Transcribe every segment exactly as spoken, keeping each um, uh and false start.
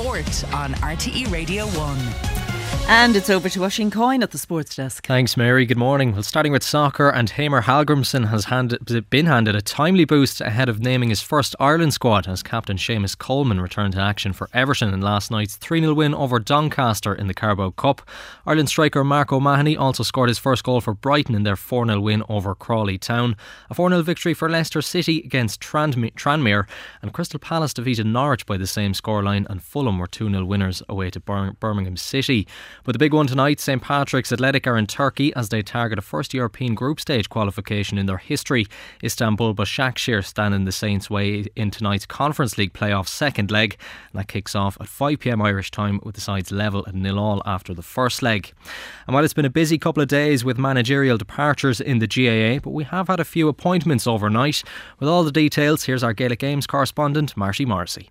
Sport on R T E Radio one. And it's over to Oisín Coyne at the Sports Desk. Thanks, Mary. Good morning. Well, starting with soccer, and Hamer Hallgrimsson has handed, been handed a timely boost ahead of naming his first Ireland squad as captain Seamus Coleman returned to action for Everton in last night's three nil win over Doncaster in the Carabao Cup. Ireland striker Mark O'Mahony also scored his first goal for Brighton in their four nil win over Crawley Town. A four nil victory for Leicester City against Tranmere, Tranmere, and Crystal Palace defeated Norwich by the same scoreline, and Fulham were two nil winners away to Bir- Birmingham City. But the big one tonight, St Patrick's Athletic are in Turkey as they target a first European group stage qualification in their history. Istanbul Başakşehir stand in the Saints' way in tonight's Conference League playoff second leg, and that kicks off at five p m Irish time with the sides level at nil all after the first leg. And while it's been a busy couple of days with managerial departures in the G A A, but we have had a few appointments overnight. With all the details, here's our Gaelic Games correspondent Marty Morrissey.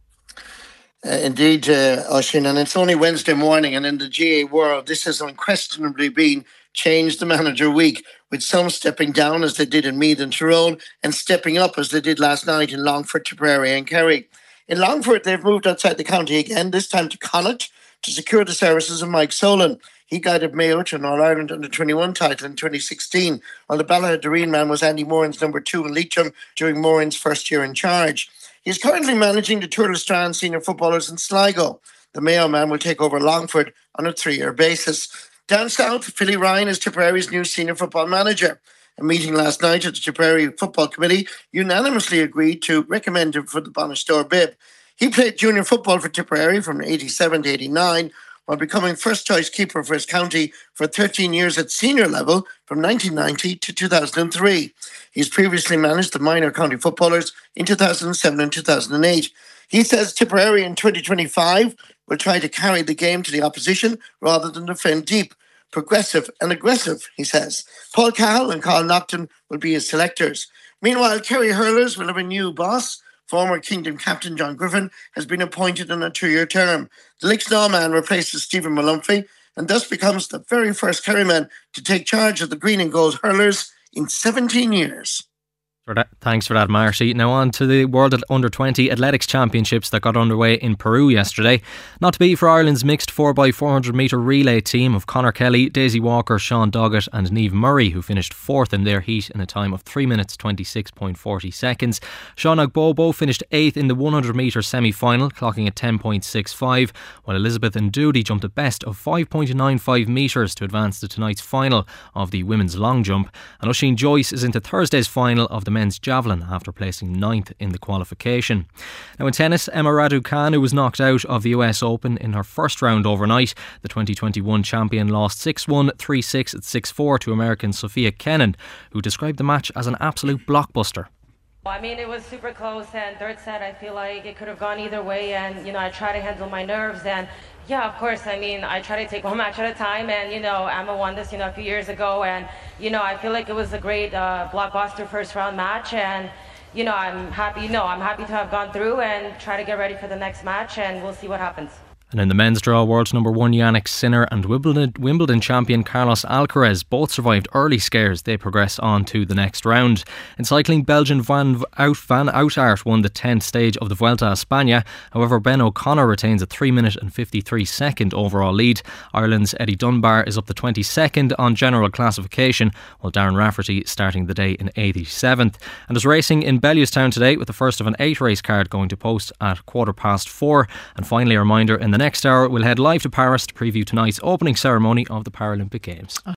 Uh, indeed, uh, Oisín, and it's only Wednesday morning, and in the G A world, this has unquestionably been Change the Manager week, with some stepping down as they did in Meath and Tyrone, and stepping up as they did last night in Longford, Tipperary and Kerry. In Longford, they've moved outside the county again, this time to Connacht, to secure the services of Mike Solan. He guided Mayo to an All-Ireland under twenty-one title in twenty sixteen, while the Ballaghaderreen man was Andy Moran's number two in Leitrim during Moran's first year in charge. He's currently managing the Turtle Strand senior footballers in Sligo. The Mayo man will take over Longford on a three-year basis. Down south, Philly Ryan is Tipperary's new senior football manager. A meeting last night at the Tipperary Football Committee unanimously agreed to recommend him for the Bonastore bib. He played junior football for Tipperary from eighty-seven to eighty-nine, while becoming first-choice keeper for his county for thirteen years at senior level from nineteen ninety to two thousand three. He's previously managed the minor county footballers in two thousand seven and two thousand eight. He says Tipperary in twenty twenty-five will try to carry the game to the opposition rather than defend deep. Progressive and aggressive, he says. Paul Cahill and Carl Naughton will be his selectors. Meanwhile, Kerry Hurlers will have a new boss. Former Kingdom captain John Griffin has been appointed on a two-year term. The Lixnaw man replaces Stephen Malumphey and thus becomes the very first Kerryman to take charge of the green and gold hurlers in seventeen years. For that, thanks for that, Marty. Now on to the World Under twenty Athletics Championships that got underway in Peru yesterday. Not to be for Ireland's mixed four by four hundred metre relay team of Conor Kelly, Daisy Walker, Sean Doggett and Niamh Murray, who finished fourth in their heat in a time of three minutes twenty-six point four zero seconds. Sean Agbobo finished eighth in the one hundred metre semi-final, clocking at ten point six five, while Elizabeth Ndoudi jumped a best of five point nine five metres to advance to tonight's final of the women's long jump. And Oisín Joyce is into Thursday's final of the men's javelin after placing ninth in the qualification. Now in tennis, Emma Raducanu was knocked out of the U S Open in her first round overnight. The twenty twenty-one champion lost six one, three six and six four to American Sophia Kenin, who described the match as an absolute blockbuster. I mean, it was super close, and third set I feel like it could have gone either way, and you know, I try to handle my nerves, and yeah, of course, I mean, I try to take one match at a time, and you know, Emma won this, you know, a few years ago, and you know, I feel like it was a great uh, blockbuster first round match, and you know, I'm happy, you know, I'm happy to have gone through and try to get ready for the next match, and we'll see what happens. And in the men's draw, world number one Yannick Sinner and Wimbledon, Wimbledon champion Carlos Alcaraz both survived early scares. They progress on to the next round. In cycling, Belgian Van, Out, Van Outaert won the tenth stage of the Vuelta a España. However, Ben O'Connor retains a three minute and fifty-three second overall lead. Ireland's Eddie Dunbar is up to twenty-second on general classification, while Darren Rafferty starting the day in eighty-seventh. And there's racing in Bellewstown today with the first of an eight race card going to post at quarter past four. And finally, a reminder, in the next hour we'll head live to Paris to preview tonight's opening ceremony of the Paralympic Games.